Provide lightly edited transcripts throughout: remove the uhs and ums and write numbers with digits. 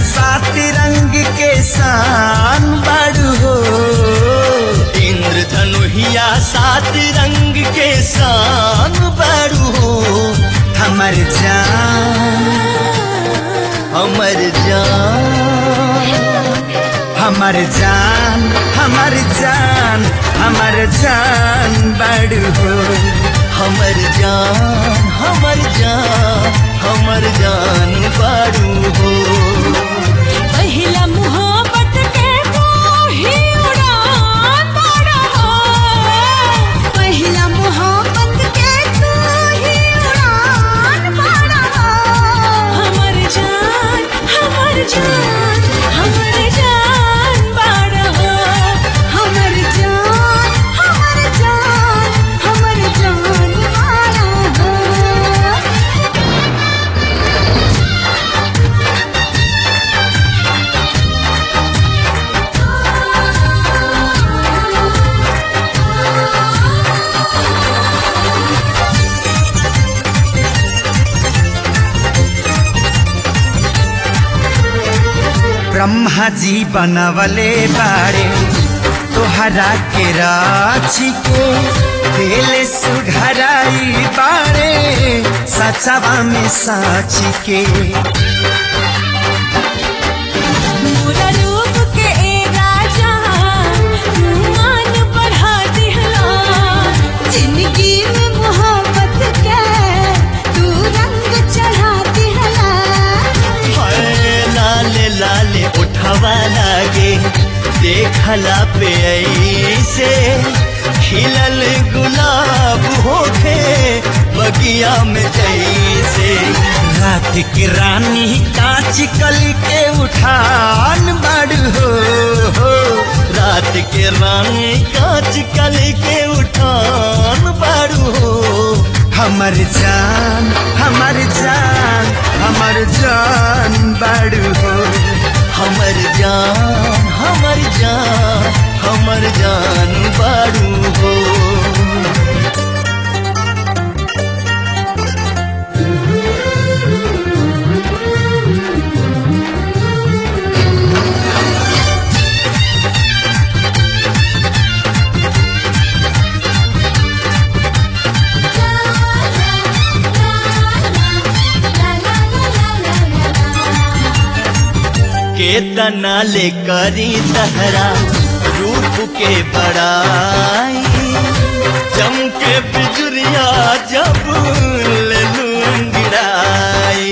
सात रंग के शान बाड़ू हो। इंद्रधनुहिया सात रंग के शान बाड़ू हो। हमर जान हमर जान हमर जान हमर जान हमर जान बाड़ू हो। हमर जान हमर जान हमर जान बाड़ू हो। पहिला मोहब्बत के तू ही उड़ान बाड़ा हो। पहिला मोहब्बत के तू ही उड़ान बाड़ा हो। हमर जान हमर जान हमर जान बाड़ा हो। हमर जान हमर जान हमर जान बाड़ा हो। ब्रह्मा जी बनवले बाड़े तोहरा के राची के। दिल सुघराई बाड़े सचवा में साची के। मोरा रूप के ए राजा तू मान बढ़ा दिहला। जिंदगी में मोहब्बत के तू रंग चढ़ा दिहला। हाय लाले लाले उठवा लागे देखला पे ऐसे। खिलल गुलाब होके बगिया में जैसे। रात की रानी कांच कली के उठान बाड़ू हो। रात के रानी कांच कली के उठान बाड़ू हो। हमर जान हमर जान हमर जान बाड़ू हो। हमर जान हमर जान हमर जान बाड़ू हो। केतना ले करी तहरा रूप के बड़ाई। चमके बिजुरिया जब ले लूंगड़ाई।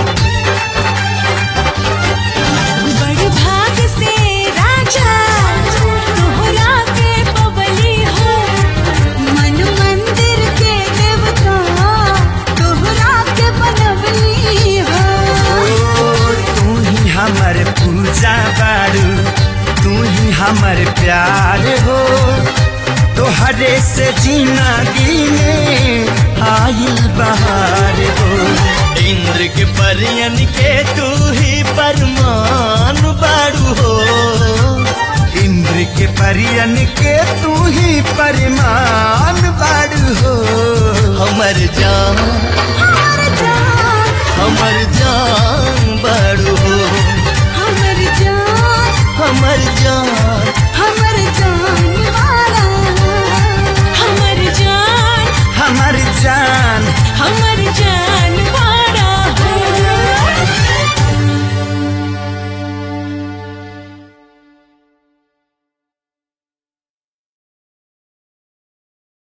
बड़ भाग से राजा तोहरा के पवली हो। मन मंदिर के देवता तोहरा के बनवली हो। तू ही हमर पूजा बाड़ू तू ही हमर प्यार हो। तोहरे से जिंदगी में आइल बहार हो। इंद्र के परियन के तू ही परमान बाड़ू हो। इंद्र के परियन के तू ही परमान बाड़ू हो। हमर जान हमर जान हमर